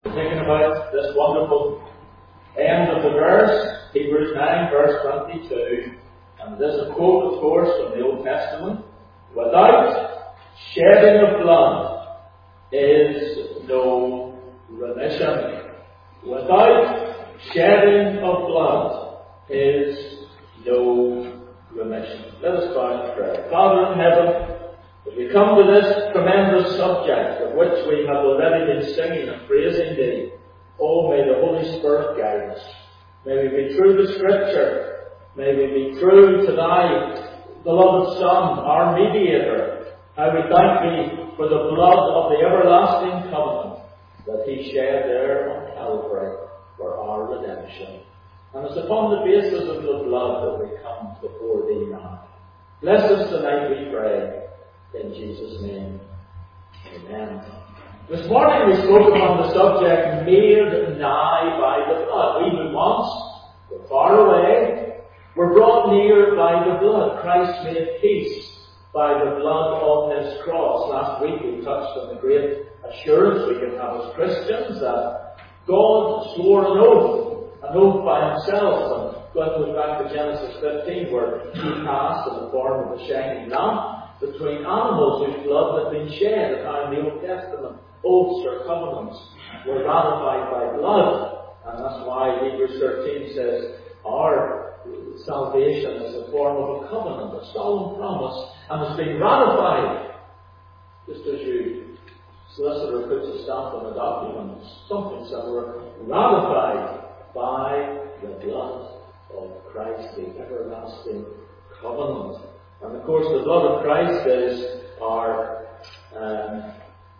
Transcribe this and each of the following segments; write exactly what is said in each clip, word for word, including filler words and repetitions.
Thinking about this wonderful end of the verse, Hebrews nine, verse twenty-two. And this is a quote, of course, from the Old Testament. Without shedding of blood is no remission. Without shedding of blood is no remission. Let us bow and pray. Father in heaven, as we come to this tremendous subject of which we have already been singing and praising Thee, oh, may the Holy Spirit guide us. May we be true to Scripture. May we be true to Thy beloved Son, our mediator. How we thank Thee for the blood of the everlasting covenant that He shed there on Calvary for our redemption. And it's upon the basis of the blood that we come before Thee now. Bless us tonight, we pray. In Jesus' name, amen. This morning we spoke upon the subject, made nigh by the blood. We who once were far away were brought near by the blood. Christ made peace by the blood of His cross. Last week we touched on the great assurance we can have as Christians that God swore an oath, an oath by Himself. And God goes back to Genesis fifteen, where He passed in the form of a shining lamp between animals whose blood had been shed. And how in the Old Testament, oaths or covenants were ratified by blood. And that's why Hebrews thirteen says our salvation is a form of a covenant, a solemn promise, and it's been ratified. Just as you solicitor puts a stamp on a document, something similar, ratified by the blood of Christ, the everlasting covenant. And of course, the blood of Christ is our um,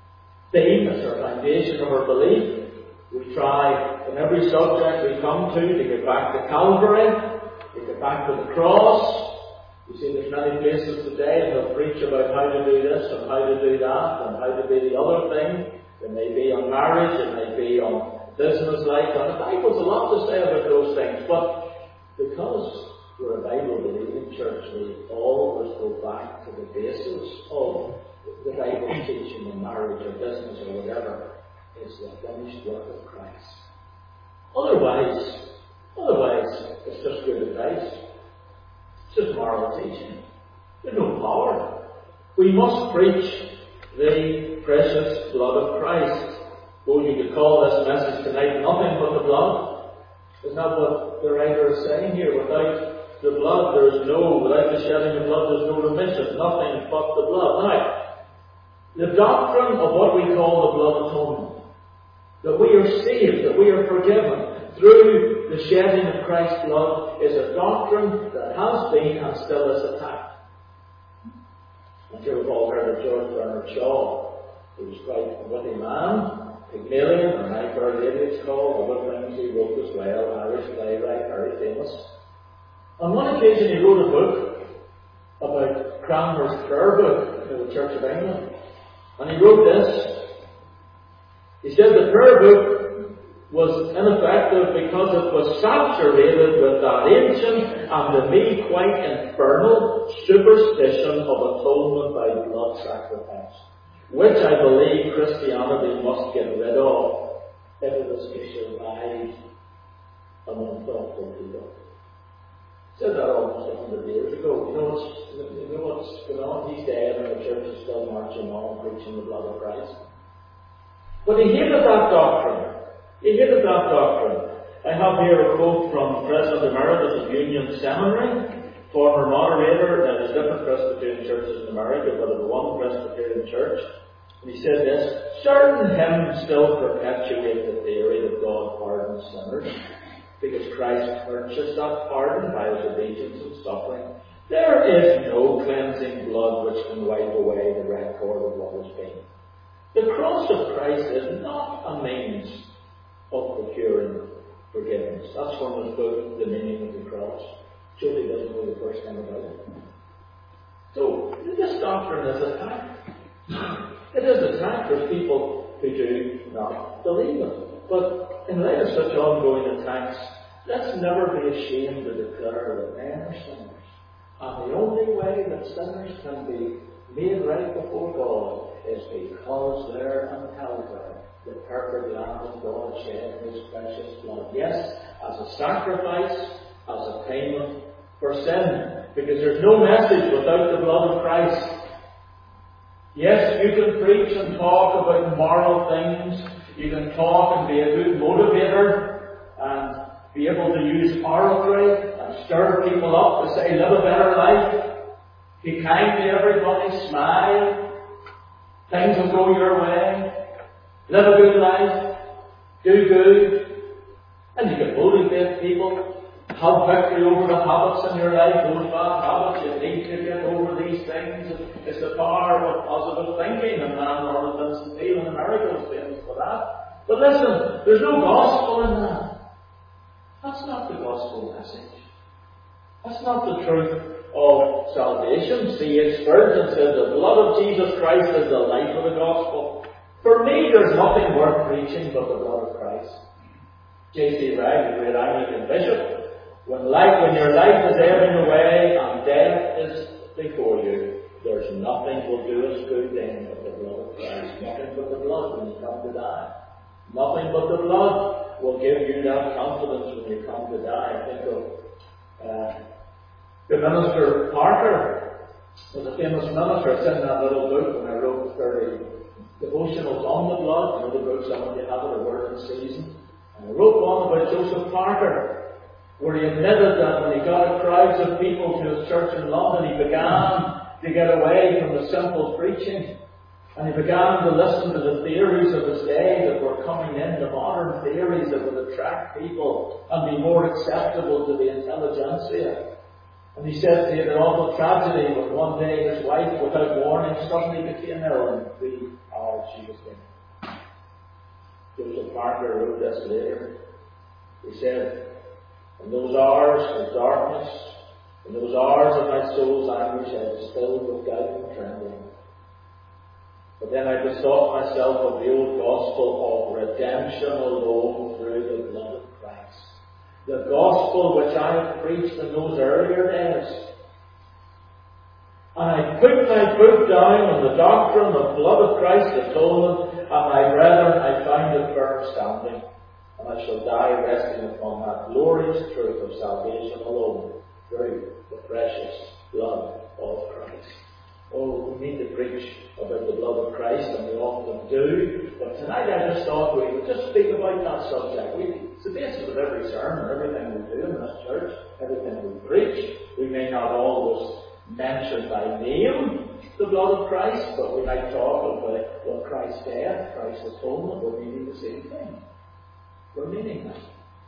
theme, it's our foundation of our belief. We try, in every subject we come to, to get back to Calvary, to get back to the cross. You see, there's many places today that preach about how to do this and how to do that and how to do the other thing. It may be on marriage, it may be on business life, and the Bible's a lot to say about those things. But because we're a Bible-believing church, we always go back to the basis of the Bible teaching in marriage or business or whatever. It's the finished work of Christ. Otherwise, otherwise, it's just good advice. It's just moral teaching. There's no power. We must preach the precious blood of Christ. Well, you could call this message tonight nothing but the blood. Isn't that what the writer is saying here? Without the blood, there is no, without the shedding of blood, there's no remission. Nothing but the blood. Now, the doctrine of what we call the blood atonement, that we are saved, that we are forgiven through the shedding of Christ's blood, is a doctrine that has been and still is attacked. I'm sure we've all heard of George Bernard Shaw. He was quite a witty man, Pygmalion, or My Fair Lady it's called, other things he wrote as well, Irish playwright, very famous. On one occasion he wrote a book about Cranmer's prayer book in the Church of England. And he wrote this. He said the prayer book was ineffective because it was saturated with that ancient and to me quite infernal superstition of atonement by blood sacrifice, which I believe Christianity must get rid of if it is to survive among thoughtful people. He said that almost a hundred years ago. You know what's, you know what's going on? He's dead and the church is still marching on preaching the blood of Christ. But he hated that doctrine. He hated that doctrine. I have here a quote from President Emeritus of Union Seminary, former moderator in his different Presbyterian churches in America, but of one Presbyterian church. And he said this: certain hymns still perpetuate the theory that God pardons sinners, because Christ purchased that pardon by His obedience and suffering. There is no cleansing blood which can wipe away the record of what has been. The cross of Christ is not a means of procuring forgiveness. That's from his book, The Meaning of the Cross. Julie doesn't know the first thing about it. So, this doctrine is attacked. It is attacked. There's people who do not believe it. But in light of such ongoing attacks, let's never be ashamed to declare that men are sinners. And the only way that sinners can be made right before God is because there on Calvary, the perfect Lamb of God God shed His precious blood. Yes, as a sacrifice, as a payment for sin. Because there's no message without the blood of Christ. Yes, you can preach and talk about moral things. You can talk and be a good motivator and be able to use oratory and stir people up to say, live a better life. Be kind to everybody. Smile. Things will go your way. Live a good life. Do good. And you can motivate people. Have victory over the habits in your life, those bad habits. You need to get over these things. It's the power of positive thinking, and man Robert Vincent Peale and America is famous for that. But listen, there's no gospel in that. That's not the gospel message. That's not the truth of salvation. C H Spurgeon says the blood of Jesus Christ is the life of the gospel. For me, there's nothing worth preaching but the blood of Christ. J C Ryle, the great Anglican bishop, When life, when your life is ebbing away and death is before you, there's nothing will do us good then but the blood of Christ. Nothing but the blood when you come to die. Nothing but the blood will give you that confidence when you come to die. I think of uh, the minister Parker was a famous minister. It's in that little book when I wrote thirty devotionals on the blood. You know the book, some of you have it, a word in season. And I wrote one about Joseph Parker, where he admitted that when he got crowds of people to his church in London, he began to get away from the simple preaching. And he began to listen to the theories of his day that were coming in, the modern theories that would attract people and be more acceptable to the intelligentsia. And he said he had an awful tragedy when one day his wife, without warning, suddenly became ill in three hours she was dead. Joseph Parker wrote this later. He said, in those hours of darkness, in those hours of my soul's anguish, I was filled with doubt and trembling. But then I bethought myself of the old gospel of redemption alone through the blood of Christ. The gospel which I had preached in those earlier days. And I put my foot down on the doctrine of the blood of Christ atonement, and my brethren, I found it firm standing. And I shall die resting upon that glorious truth of salvation alone through the precious blood of Christ. Oh, we need to preach about the blood of Christ, and we often do. But tonight I just thought we would just speak about that subject. We, it's the basis of every sermon, everything we do in this church, everything we preach. We may not always mention by name the blood of Christ, but we might talk about well, Christ's death, Christ's atonement. We're meaning the same thing. We're meaning that.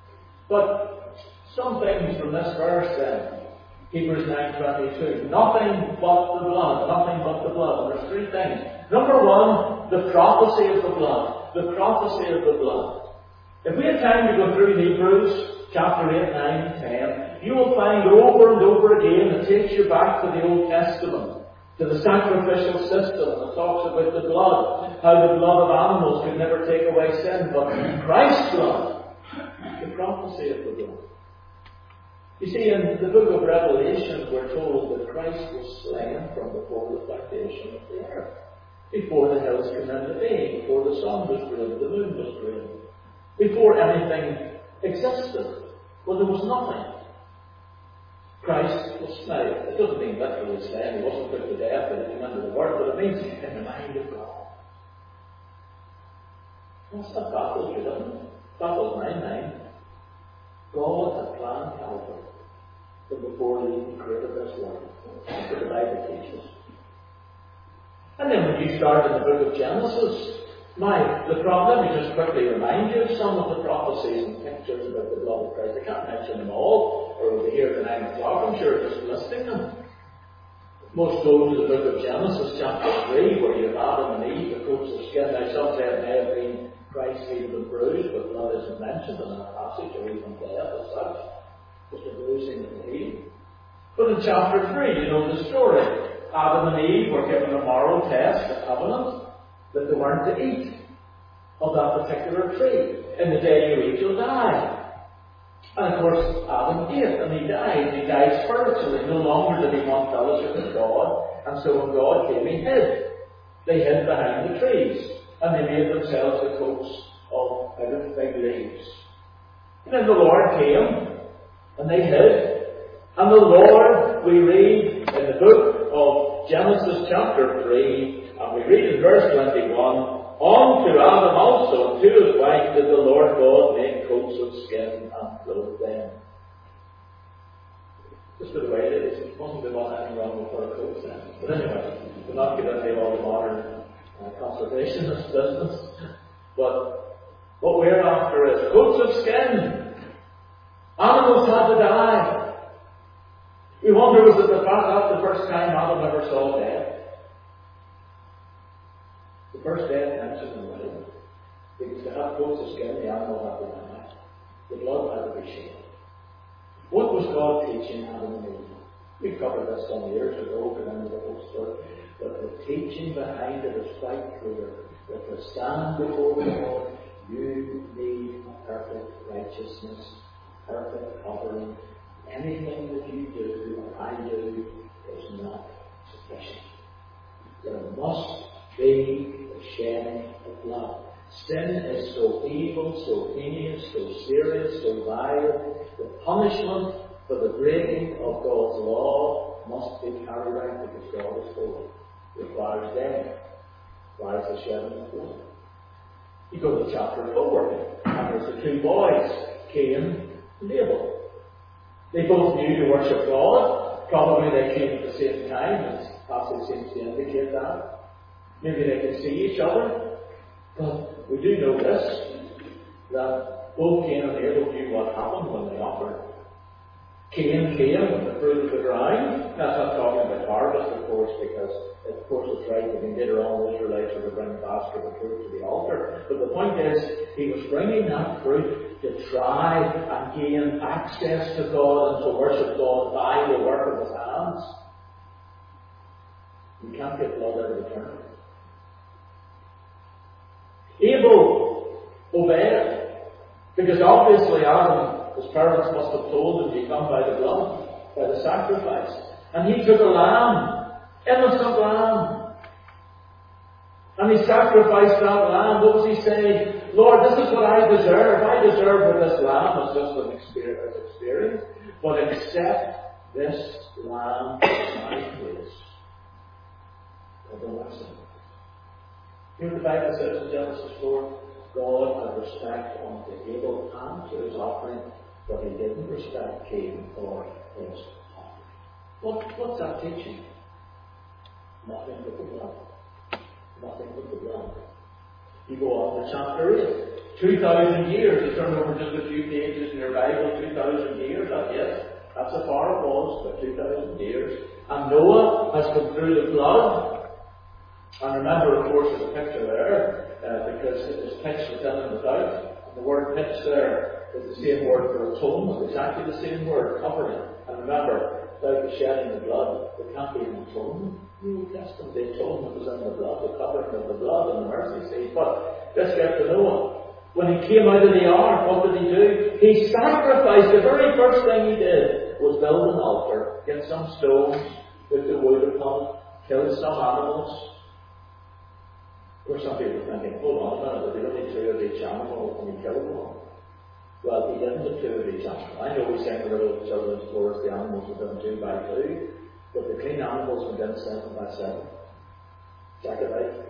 But some things from this verse then, Hebrews nine twenty-two, nothing but the blood, nothing but the blood. And there's three things. Number one, the prophecy of the blood. The prophecy of the blood. If we had time to go through Hebrews chapter eight, nine, ten, you will find over and over again it takes you back to the Old Testament, to the sacrificial system that talks about the blood, how the blood of animals could never take away sin, but Christ's blood, the prophecy of the blood. You see, in the book of Revelation, we're told that Christ was slain from before the foundation of the earth, before the hills came into being, before the sun was created, the moon was created, before anything existed. Well, there was nothing. Christ was slain. It doesn't mean literally slain. He wasn't put to death when he came into the world, but it means in the mind of God. That's not baffles you, doesn't it? Baffles my mind. God had planned Calvary from before he even created this world. That's what the Bible teaches. And then when you start in the book of Genesis, now, the problem, let me just quickly remind you of some of the prophecies and pictures about the blood of Christ. I can't mention them all, or we'll be here at nine o'clock, I'm sure, just listing them. Most go to the book of Genesis, chapter three, where you have Adam and Eve, the coats of skin. Now, some say it may have been Christ healed and bruised, but blood isn't mentioned in that passage, or even death as such. Just a bruising and healing. But in chapter three, you know the story. Adam and Eve were given a moral test, a covenant, that they weren't to eat of that particular tree. In the day you eat, you'll die. And of course, Adam ate, and he died. He died spiritually. No longer did he want fellowship with God. And so when God came, he hid. They hid behind the trees. And they made themselves the coats of out of fig leaves. And then the Lord came, and they hid. And the Lord, we read in the book of Genesis chapter three, and we read in verse twenty-one, unto Adam also and to his wife did the Lord God make coats of skin and clothe them. Just by the way, it wasn't there was anything wrong with our coats then. But anyway, we're not get into all the modern uh, conservationist business. But what we're after is coats of skin. Animals had to die. We wonder, was it the fact that the first time Adam ever saw death? The first death mentioned in the Bible. Because to have coats of skin, the animal had to die. The blood had to be shed. What was God teaching Adam and Eve? We covered this some years ago, but into the whole story. But the teaching behind it is quite clear. That to stand before God, you need a perfect righteousness, perfect covering. Anything that you do or I do is not sufficient. There must be the shedding of blood. Sin is so evil, so heinous, so serious, so vile. The punishment for the breaking of God's law must be carried out because God is holy. It requires death. Requires the shedding of blood. You go to chapter four, and there's the two boys, Cain and Abel. They both knew to worship God. Probably they came at the same time, as passage seems to indicate that. Maybe they could see each other. But we do know this, that both Cain and Abel knew what happened when they offered. Cain came with the fruit of the ground. That's not talking about harvest, of course, because of course it's right that later on the Israelites were to bring a basket of fruit to the altar. But the point is, he was bringing that fruit to try and gain access to God and to worship God by the work of his hands. You can't get blood out of the turnip. Abel obeyed, because obviously Adam, his parents must have told him to come by the blood, by the sacrifice. And he took a lamb, innocent lamb. And he sacrificed that lamb. What was he saying? Lord, this is what I deserve. I deserve what this lamb is just an experience. But accept this lamb in my place. God bless him. Here the Bible says in Genesis four, God had respect unto Abel and to his offering, but he didn't respect Cain or his offering. What, what's that teaching? Nothing but the blood. Nothing but the blood. You go on to chapter eight. Two thousand years. You turn over just a few pages in your Bible. Two thousand years. That, yes, that's how far it was, but two thousand years. And Noah has come through the flood. And remember, of course, there's a picture there, uh, because it is pitched within and without. And the word pitch there is the same word for atonement, exactly the same word, covering. And remember, without the shedding of blood, there can't be an atonement. In the Old Testament, the atonement was in the blood, the covering of the blood and the mercy seat. But let's get to Noah. When he came out of the ark, what did he do? He sacrificed. The very first thing he did was build an altar, get some stones, put the wood upon it, kill some animals. Or some people are thinking, hold on a minute, there only two of each animal and he killed one. Well, he didn't have two of each animal. I know we sing the little children's chorus, the animals were done two by two, but the clean animals were done seven by seven. Check it out.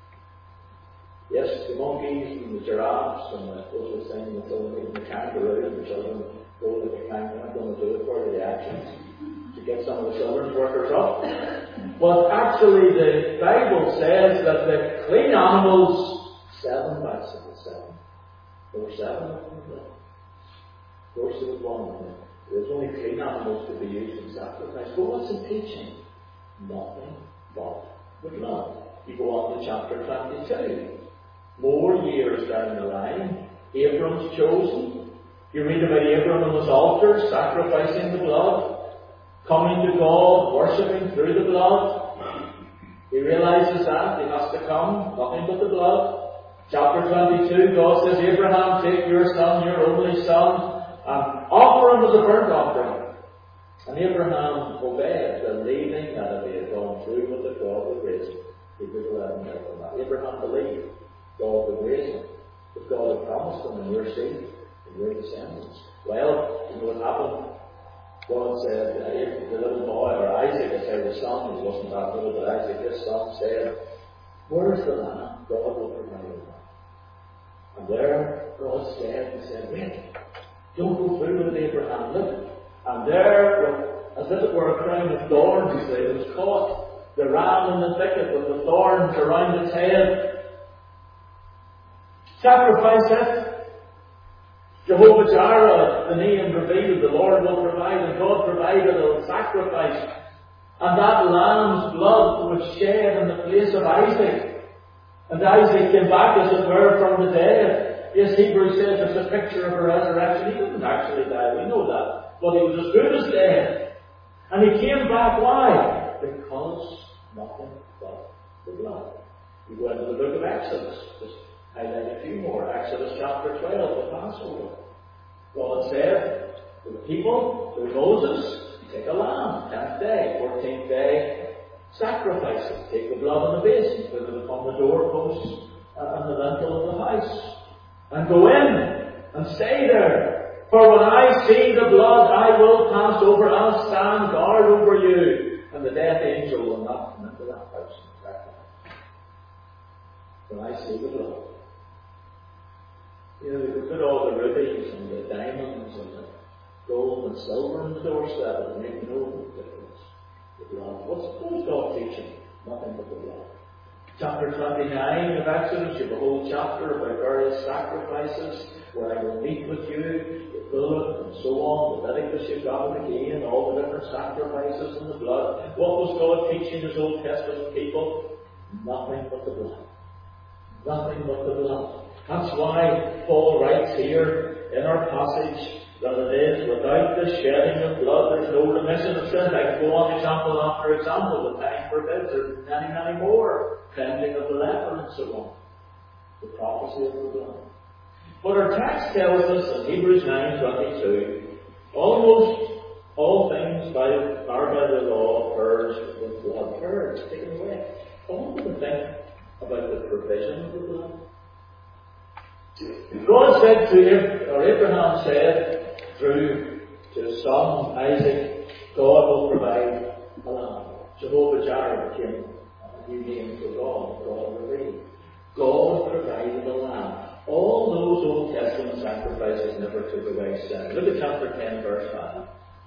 Yes, the monkeys and the giraffes and the, those were singing the children, and the kangaroo and the children go to the kangaroo. I'm going to do it for you, the actions, to get some of the children's workers up. But actually the Bible says that the clean animals, seven by seven. There were seven of them. Of course there was one of them. There's only clean animals to be used in sacrifice. But what's it teaching? Nothing but the blood. You go on to chapter twenty-two. More years down the line, Abram's chosen. You read about Abram on his altar, sacrificing the blood. Coming to God, worshipping through the blood. He realizes that he has to come, nothing but the blood. Chapter twenty-two, God says, Abraham, take your son, your only son, and offer him as a burnt offering. And Abraham obeyed, believing that if he had gone through with it, God would raise him. Hebrews eleven, that. Abraham believed God would raise him. that God had promised them in your seed, in your descendants. Well, you know what happened? God said, uh, the little boy, or Isaac, I say the son, he wasn't that little, but Isaac, his son, said, where's the land? God will provide the land. And there, God said, he said, wait, don't go through with Abraham, look. And there, as if it were a crown of thorns, he said, it was caught. The ram in the thicket with the thorns around its head. Sacrifice it. Jehovah Jireh, the name revealed, the Lord will provide, and God provided a sacrifice. And that lamb's blood was shed in the place of Isaac. And Isaac came back, as it were, from the dead. Yes, Hebrews says it's a picture of a resurrection. He didn't actually die, we know that. But he was as good as dead. And he came back, why? Because nothing but the blood. You go into the book of Exodus, just highlight a few more. Exodus chapter twelve, the Passover. God said to the people, to Moses, take a lamb, tenth day, fourteenth day, sacrifice it. Take the blood in the basin, put it upon the doorposts and the lintel of the house. And go in and stay there. For when I see the blood, I will pass over. I'll stand guard over you. And the death angel will not come into that house and sacrifice. When I see the blood. You know, we could put all the rubies and the diamonds and the gold and silver on the doorstep and make no difference. The blood. What's, what's God teaching? Nothing but the blood. Chapter twenty-nine of Exodus, you have a whole chapter about various sacrifices, where I will meet with you, the bullock, and so on. Leviticus, you've got it again, all the different sacrifices and the blood. What was God teaching his Old Testament people? Nothing but the blood. Nothing but the blood. That's why Paul writes here in our passage that it is without the shedding of blood there's no remission of sin. I can go on example after example, the time forbids, there's many, many more. Cleansing of the leper and so on. The prophecy of the blood. But our text tells us in Hebrews nine twenty-two, almost all things by, are by the law purged with blood. Purged, taken away. I want you to think about the provision of the blood. God said to Abraham, or Abraham said through to his son Isaac, God will provide a lamb. Jehovah Jireh came, a new name for God, God revealed. God provided a lamb. All those Old Testament sacrifices never took away sin. Look at chapter ten, verse five.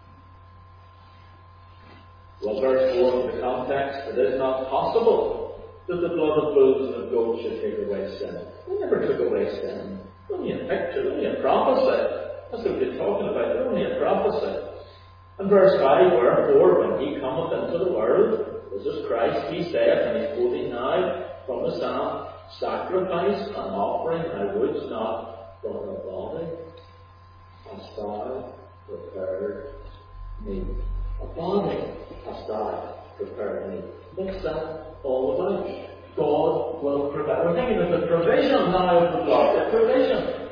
Well, verse four in the context, it is not possible that the blood of bulls and of goats should take away sin. They never took away sin. Only a picture, only a prophecy. That's what we're talking about, only a prophecy. And verse five, wherefore, when he cometh into the world, this is Christ, he saith, and he's quoting now from the Psalm, sacrifice and offering I would not, but a body hast thou prepared me. A body hast thou prepared me. What's that all about? God will provide. We're thinking of the provision now of the blood, the provision.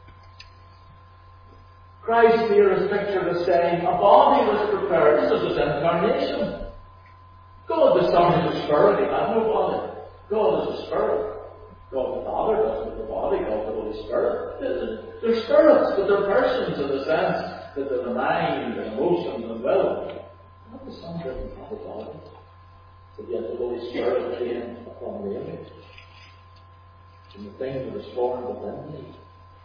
Christ here is pictured as saying, a body was prepared. This is his incarnation. God the Son is a spirit, he had no body. God is a spirit. God the Father doesn't have a body, God the Holy Spirit. They're spirits, but they're persons in the sense that they're the mind and emotions and will. God the Son doesn't have a body. But yet the Holy Spirit came upon the image. And the thing that was formed within me.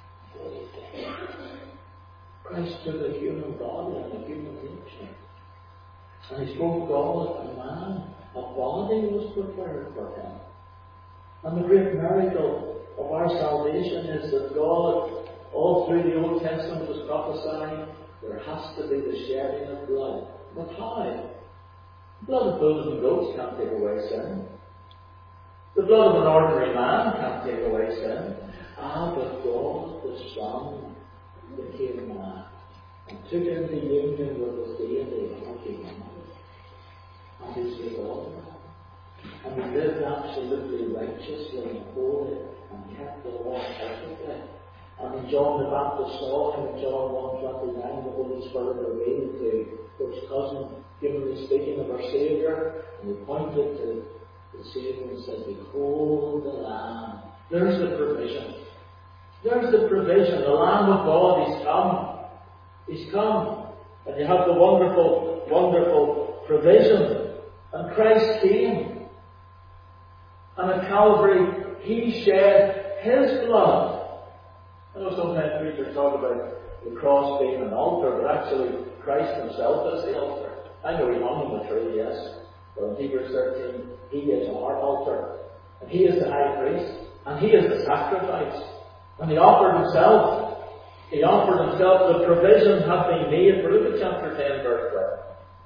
Christ took a human body and a human nature. And he spoke God as a man. A body was prepared for him. And the great miracle of our salvation is that God, all through the Old Testament, was prophesying there has to be the shedding of blood. But how? The blood of bulls and goats can't take away sin. The blood of an ordinary man can't take away sin. Ah, but God, the Son, became man and took into union with his deity and humanity. And he saved all that. And he lived absolutely righteously and holy and kept the law perfectly. And when John the Baptist saw him in John one twenty-nine, the Holy Spirit revealed to his cousin, humanly speaking, of our Saviour, and he pointed to the Saviour and said, behold the Lamb. There's the provision. There's the provision. The Lamb of God, He's come. He's come. And you have the wonderful, wonderful provision. And Christ came. And at Calvary, He shed His blood. I know sometimes preachers talk about the cross being an altar, but actually Christ Himself is the altar. I know He hung on the tree, yes. But in Hebrews thirteen, He is our altar. And He is the high priest. And He is the sacrifice. And He offered Himself. He offered Himself. The provision had been made. Look at chapter ten, verse twelve.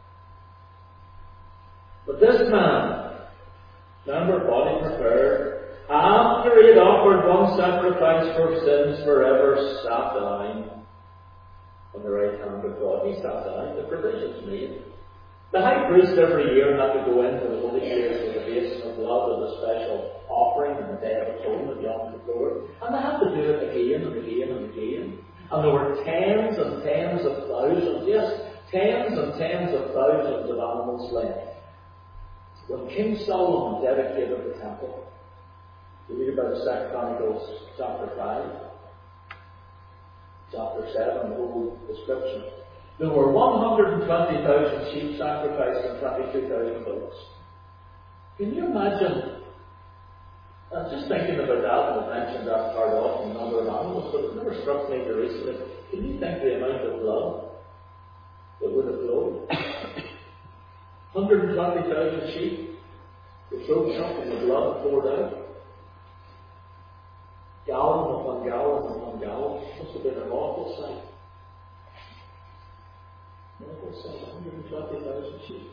But this man, remember, body prepared, after He had offered one sacrifice for sins forever, sat down on the right hand of God. He sat down. The provision's made. The high priest every year had to go into the holy place with a basin of blood and a special offering on the Day of Atonement, Yom Kippur. And they had to do it again and again and again. And there were tens and tens of thousands, yes, tens and tens of thousands of animals slain. When King Solomon dedicated the temple, you read about the Second Chronicles chapter five, chapter seven, the whole description. There were one hundred twenty thousand sheep sacrificed and twenty-two thousand goats. Can you imagine? I was just thinking about that, and I mentioned that part off in the number of animals, but it never struck me till recently. Can you think the amount of blood that would have flowed? one hundred twenty thousand sheep, the throat chunk and the blood poured out. Gallon upon gallon upon gallon. Must have been an awful sight. Awful sight, one hundred twenty thousand sheep.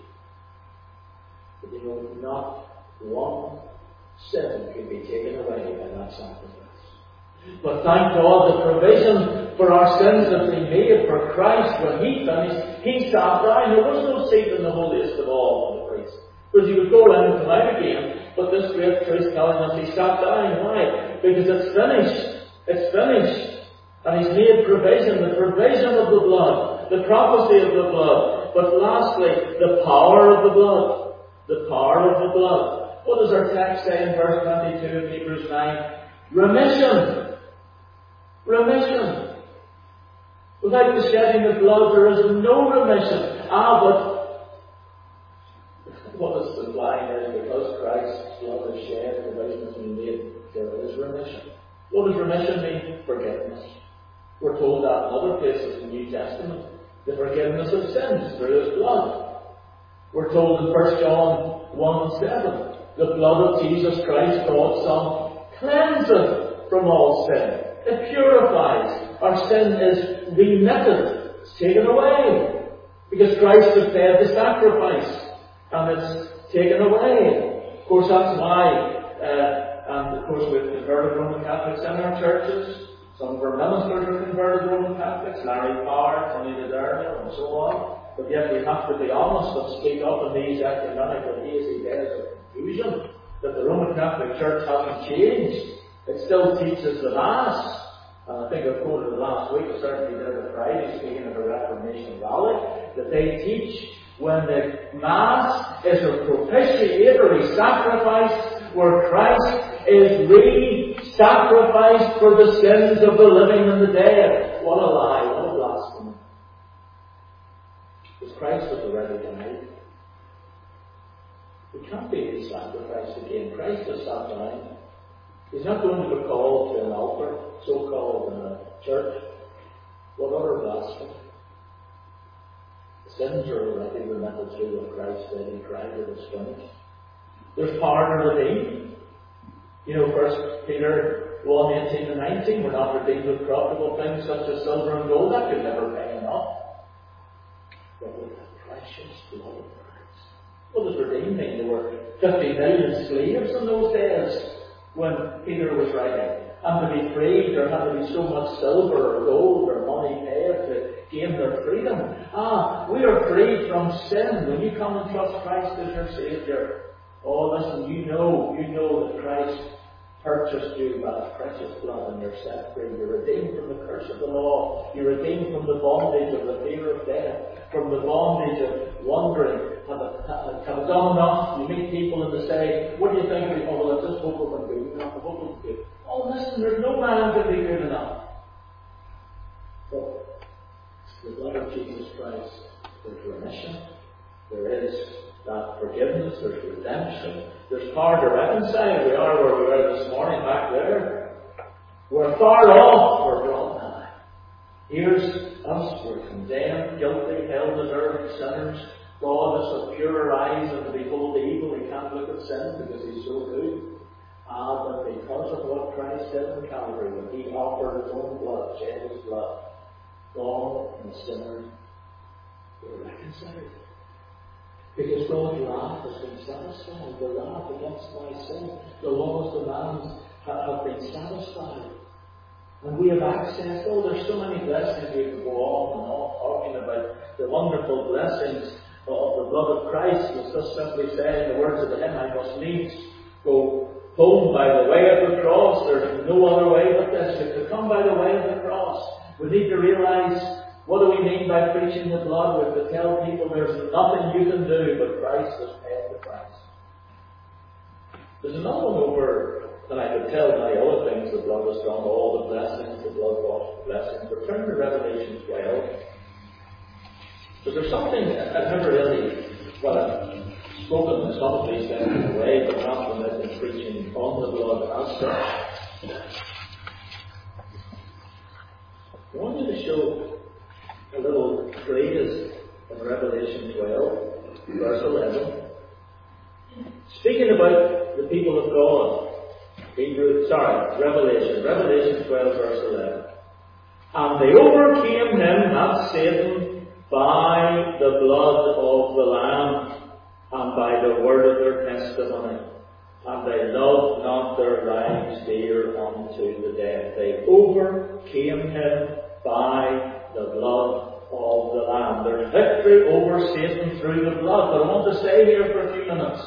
But you know, not one sin could be taken away by that sacrifice. But thank God the provision for our sins has been made for Christ. When He finished, He sat down. There was no seat in the holiest of all for the priest. Because He would go in and come out again. But this great priest telling us He sat down. Why? Because it's finished. It's finished. And He's made provision. The provision of the blood. The prophecy of the blood. But lastly, the power of the blood. The power of the blood. What does our text say in verse twenty-two of Hebrews nine? Remission. Remission. Without the shedding of blood, there is no remission. Ah, but what is implying is because Christ's blood is shed, provision has been made, there is remission. What does remission mean? Forgiveness. We're told that in other places in the New Testament. The forgiveness of sins through His blood. We're told in First John one seven. The blood of Jesus Christ, God's Son, cleanses from all sin. It purifies. Our sin is remitted. It's taken away. Because Christ has paid the sacrifice. And it's taken away. Of course, that's why, uh, and of course we've converted Roman Catholics in our churches. Some of our ministers are converted Roman Catholics. Larry Power, Tony DeDermil, and so on. But yet we have to be honest and speak up in these ecumenical hazy days of confusion that the Roman Catholic Church hasn't changed. It still teaches the Mass. And I think I quoted it last week, I certainly did it Friday, speaking at a Reformation rally, that they teach when the Mass is a propitiatory sacrifice where Christ is re-sacrificed for the sins of the living and the dead. What a lie, what a blasphemy. Because Christ was already died. We can't be re-sacrificed again. Christ has sat down. He's not going to be called to an altar, so-called in a church. What other blasphemy? The sins are already remitted through what Christ did. He cried it is finished. There's power to redeem. You know, First Peter one, eighteen and nineteen, we're not redeemed with corruptible things such as silver and gold. That could never pay enough. But with the precious blood of Christ. What does redeem mean? There were fifty million slaves in those days when Peter was writing. And to be freed, there had to be so much silver or gold or money paid to gain their freedom. Ah, we are freed from sin when you come and trust Christ as your Saviour. Oh, listen, you know, you know that Christ purchased you by His precious blood and you're set free. You're redeemed from the curse of the law. You're redeemed from the bondage of the fear of death, from the bondage of wondering, have I, have I done enough? You meet people and they say, what do you think? Oh, well, I just hope I'm good enough. I hope I'm good. Oh, listen, there's no man can be good enough. But the blood of Jesus Christ, there's remission. There is that forgiveness, there's redemption, there's power to reconcile. We are where we were this morning, back there. We're far off, we're brought nigh. Here's us, we're condemned, guilty, hell-deserving sinners. God has with purer eyes and to behold the evil. He can't look at sin because He's so good. Ah, but because of what Christ did in Calvary, when He offered His own blood, shed His blood, God and sinner were reconciled. Because God's wrath has been satisfied. The wrath against my sin, the law's demands have been satisfied. And we have access. Oh, there's so many blessings we can go on and on talking about the wonderful blessings of the blood of Christ. Let's just simply say in the words of the hymn, I must needs go home by the way of the cross. There's no other way but this. If to come by the way of the cross, we need to realize, what do we mean by preaching the blood? We have to tell people there's nothing you can do, but Christ has paid the price. There's another one over, and I could tell many other things the blood has done, all the blessings, the blood washed blessings. But turn to Revelation twelve. But there's something I've never really, well, I've spoken to some of these things in a way, but not when I've been preaching on the blood as such. I wanted to show a little phrase in Revelation twelve, verse eleven. Speaking about the people of God, Hebrew, sorry, Revelation, Revelation twelve, verse eleven. And they overcame him, not Satan, by the blood of the Lamb and by the word of their testimony. And they loved not their lives dear unto the death. They overcame him by the blood of the Lamb. There's victory over Satan through the blood. But I want to stay here for a few minutes.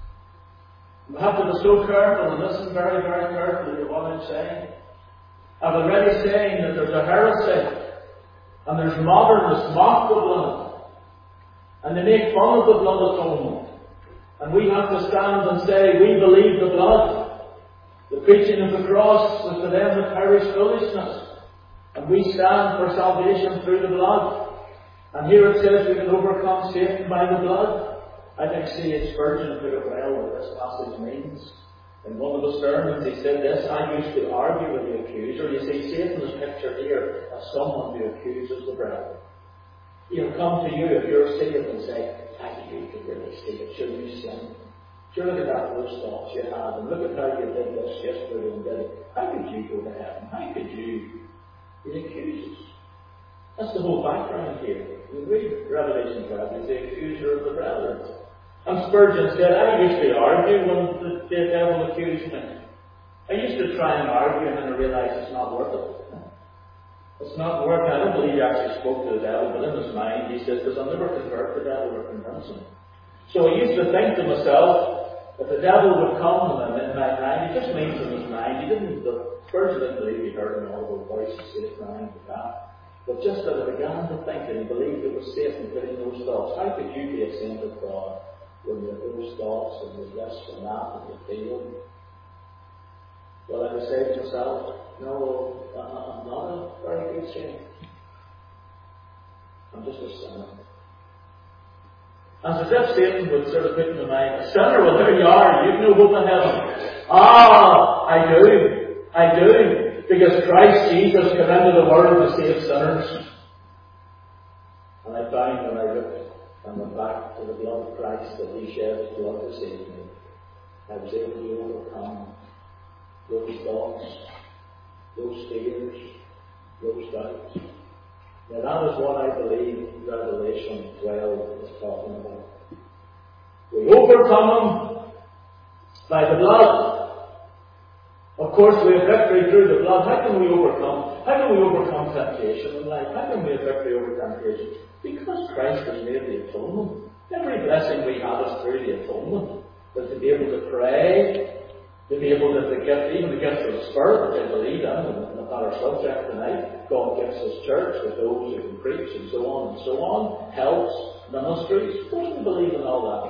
We have to be so careful and listen very, very carefully to what I'm saying. I'm already saying that there's a heresy, and there's modernists mock the blood, and they make fun of the blood atonement. And we have to stand and say, we believe the blood. The preaching of the cross was to them that perish foolishness. And we stand for salvation through the blood. And here it says we can overcome Satan by the blood. I think C H Spurgeon put it well what this passage means. In one of the sermons he said this, I used to argue with the accuser. You see, Satan is pictured here as someone who accuses the brethren. He'll come to you if you're saved and say, how do you could really see it? Should you sin? Sure, look at that, those thoughts you had, and look at how you did this yesterday and did it. How could you go to heaven? How could you? He accuses. That's the whole background here. You read Revelation twelve, he's the accuser of the brethren. And Spurgeon said, I used to argue when the, the devil accused me. I used to try and argue and then I realised it's not worth it. It's not worth it. I don't believe he actually spoke to the devil, but in his mind he says, because I'll never convert the devil or convince him. So I used to think to myself, if the devil would come to him in my mind, he just means in his mind, he didn't, the Spurgeon didn't believe he heard an audible voice and said, mind with that. But just as I began to think and he believed it was Satan putting those thoughts, how could you be a saint of God when you have those thoughts and you this and that and you feel? Well, I would say to myself, no, I'm not a very good saint. I'm just a sinner. As if Satan would sort of put in the mind, a sinner, well there you are, you've no hope in heaven. Ah, I do, I do. Because Christ Jesus came into the world to save sinners. And I find when I look and went back to the blood of Christ that He shed His blood to save me, I was able to overcome those thoughts, those fears, those doubts. Now that is what I believe Revelation twelve is talking about. We overcome them by the blood. Of course, we have victory through the blood. How can we overcome? How can we overcome temptation in life? How can we have victory over temptation? Because Christ has made the atonement. Every blessing we have is through the atonement. But to be able to pray, to be able to, the gift, even the gift of the Spirit, which I believe in, and that's our subject tonight, God gives His church with those who can preach and so on and so on, helps, ministries. Of course we believe in all that.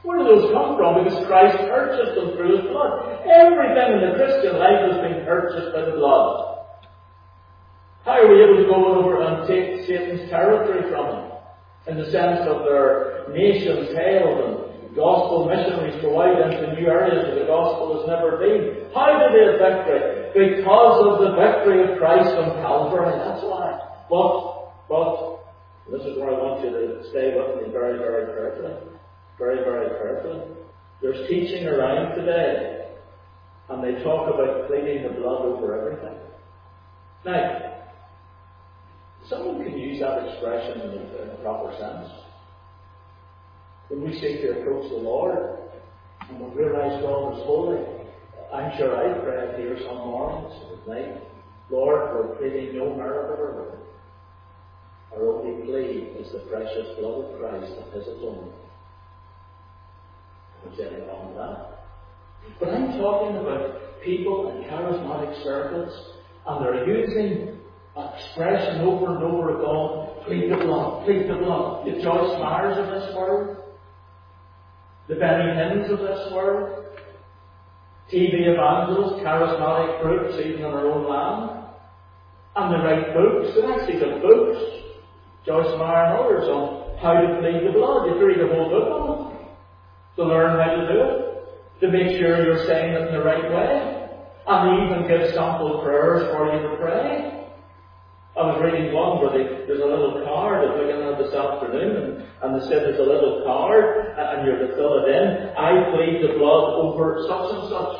Where do those come from? Because Christ purchased them through His blood. Everything in the Christian life has been purchased by the blood. How are we able to go over and take Satan's territory from them? In the sense of their nations held and gospel missionaries go out into new areas where the gospel has never been. How did they have victory? Because of the victory of Christ on Calvary. That's why. But, but, this is where I want you to stay with me very, very carefully. Very, very carefully. There's teaching around today, and they talk about pleading the blood over everything. Now, someone can use that expression in a, in a proper sense. When we seek to approach the Lord, and we realize God is holy, I'm sure I pray here some mornings at night, Lord, we're pleading no merit of our own. Our only plea is the precious blood of Christ and His atonement. There's anything wrong with that. But I'm talking about people in charismatic circles, and they're using an expression over and over again, plead the blood, plead the blood. The Joyce Myers of this world, the Benny Hinns of this world, T V evangelists, charismatic groups, even in our own land, and they write books. They actually got books, Joyce Meyer and others, on how to plead the blood. You have to read a whole book on it to learn how to do it, to make sure you're saying it in the right way. And they even give sample prayers for you to pray. I was reading one where they, there's a little card I was looking at this afternoon, and, and they said there's a little card, and you're to fill it in. I plead the blood over such and such.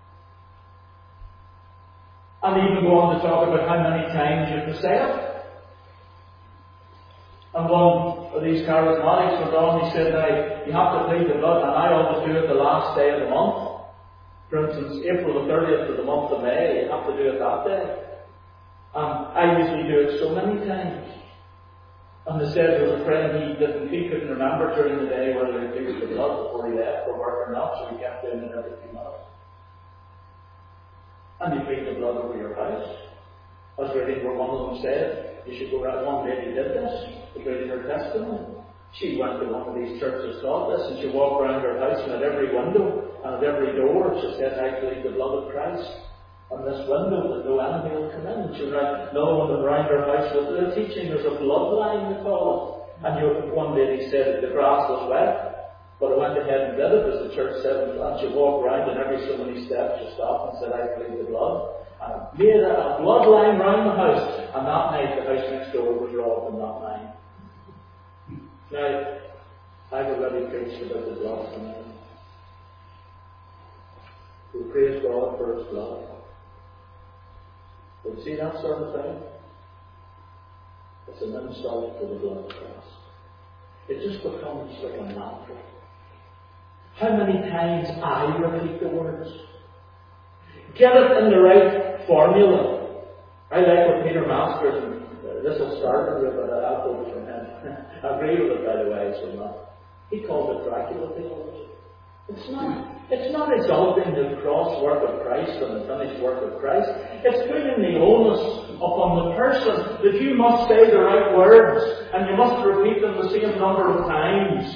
And they even go on to talk about how many times you have to say it. And one of these charismatics went on, he said, now, you have to plead the blood, and I always do it the last day of the month. For instance, April the thirtieth of the month of May, you have to do it that day. Um, I usually do it so many times. And they said there was a friend he didn't, he couldn't remember during the day whether he pleaded the blood before he left for work or not, so he kept doing it every few minutes. And you plead the blood over your house. I was reading where one of them said, you should go around, one lady did this, to read her testimony. She went to one of these churches taught this, and she walked around her house, and at every window and at every door she said, I plead the blood of Christ on this window that no enemy will come in. And she went another one around her house with the teaching, there's a bloodline, they call it. And you, one lady said the grass was wet, but I went ahead and did it as the church said, and she walked around, and every so many steps she stopped and said, I plead the blood. And made a, a bloodline round the house, and that night the house next door was robbed and not mine. Now, I've already preached about the blood tonight. We praise God for His blood. But see that sort of thing? It's an insult to the blood of Christ. It just becomes like a mantra. How many times I repeat the words? Get it in the right formula. I like what Peter Masters, and uh, this will start with it, I'll quote from him. I agree with it, by the way, so not. He calls it Dracula theology. It's not. It's not exalting the cross work of Christ and the finished work of Christ. It's putting the onus upon the person that you must say the right words and you must repeat them the same number of times.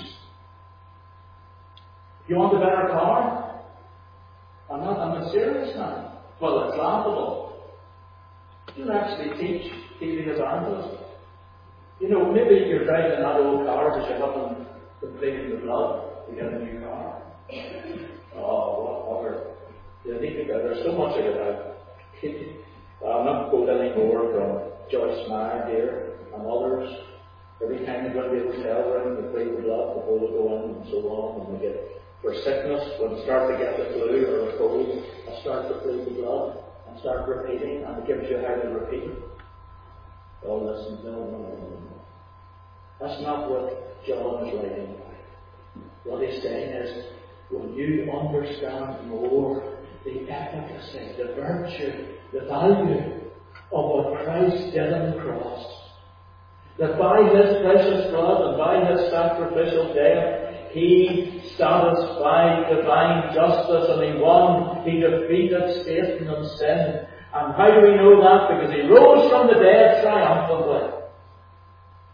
You want a better car? I'm not, I'm not serious now. Well, it's laughable. You actually teach T V evangelists. You know, maybe you're driving that old car because you haven't completed the blood to get a new car. Oh, whatever. You need to go. There's so much of it. I'll not quote any more from Joyce Meyer here and others. Every time you go to the hotel room, they plead the blood before they go in and so on. And we get for sickness, when they start to get the flu or a cold, I start to plead the blood and start repeating, and it gives you how to repeat it. Oh, listen, no, no, no, no. That's not what John is writing about. What he's saying is, when you understand more the efficacy, the virtue, the value of what Christ did on the cross, that by His precious blood and by His sacrificial death, He satisfied divine justice and He won, He defeated Satan and sin. And how do we know that? Because He rose from the dead triumphantly.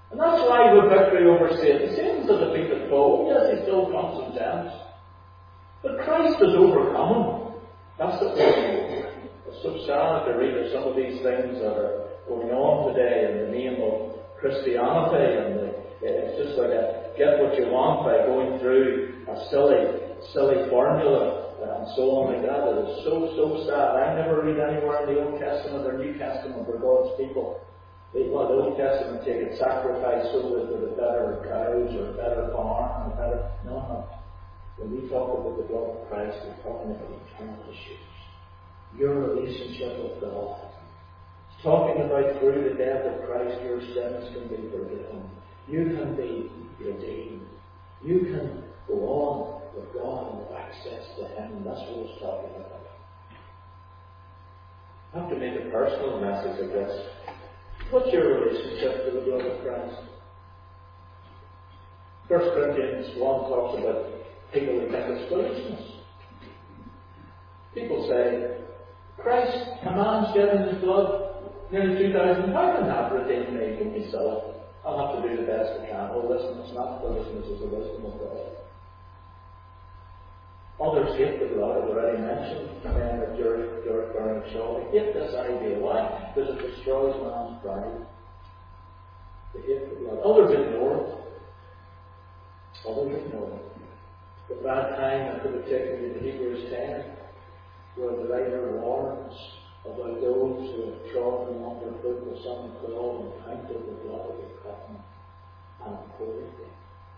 And that's why with victory over Satan, Satan's a defeated foe. Yes, he still comes and tempts. But Christ has overcome him. That's the point. It's so sad to read of some of these things that are going on today in the name of Christianity, and the, it's just like a get what you want by going through a silly, silly formula and so on like that. It is so, so sad. I never read anywhere in the Old Testament or New Testament where God's people, they, well, the Old Testament take it sacrifice so that there are better cows or better farm or better. No, no. When we talk about the blood of Christ, we're talking about eternal issues. Your relationship with God. It's talking about through the death of Christ, your sins can be forgiven. You can be redeemed. You can go on with God and have access to Him. And that's what it's talking about. I have to make a personal message of this. What's your relationship to the blood of Christ? First Corinthians one talks about people who think it's foolishness. People say, Christ, a man shed in his blood nearly two thousand pounds and have redeemed me. Don't be silly. I'll have to do the best I can. Oh, listen, it's not foolishness, it's the wisdom of God. Others hate the blood, I've already mentioned. Men like George Bernard Shaw, they hate this idea. Why? Because it destroys man's pride. They hate the blood. Others ignore it. Others ignore it. The bad time I could have taken you to Hebrews ten, where the writer warns about those who have trodden underfoot the Son of God and counted the blood of the covenant and holy thing.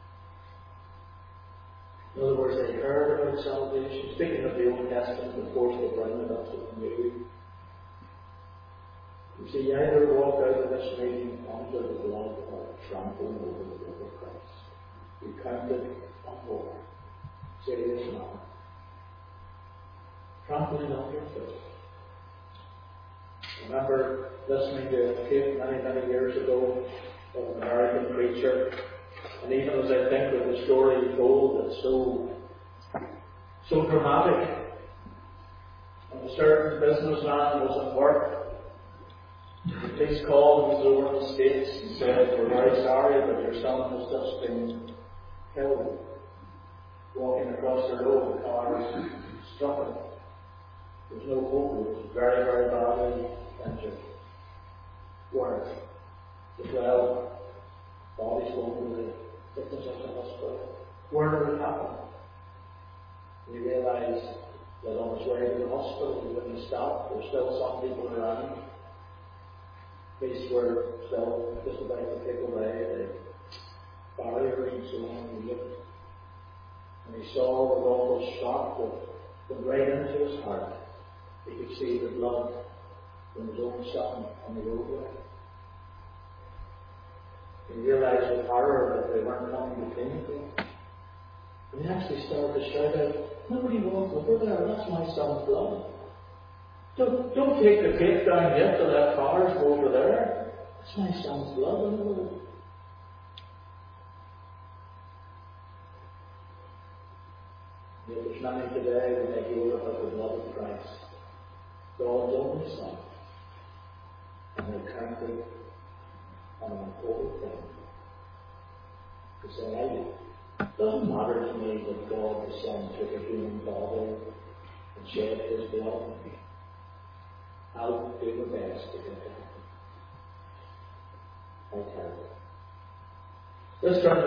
In other words, they heard about salvation. Speaking of the Old Testament, of course, they bring it up to the New. You see, you either walk out of this meeting under the blood or trampling over the blood of Christ. You counted on board. Serious matter. Trampling on your foot. I remember listening to a tape many, many years ago of an American preacher, and even as I think of the story he told, it's so, so dramatic. And a certain businessman was at work. The police called, he was over in the States, and said, "We're very sorry, but your son has just been killed. Walking across the road, the car struck him. There's no hope. It was very, very badly injured. Where? The twelve bodies going to the fitness of the hospital. Where did it happen? He realised that on his way to the hospital he wouldn't stop. There were still some people around. Police were still just about to take away the barriers and so on. He looked and he saw with awful shock that went right into his heart. He could see the blood from his own son on the roadway. He realised with horror that they weren't coming to clean him. And he actually started to shout out, "Nobody walk over there, that's my son's blood. Don't, don't take the gate down yet to let cars go over there. That's my son's blood." Anyway. Yet there's many today when they hear about the blood of Christ, God's only Son, and they count it an important thing. To say, "I, it doesn't matter to me that God the Son took a human body and shed His blood. I'll do my best to get it." I tell you. Let's turn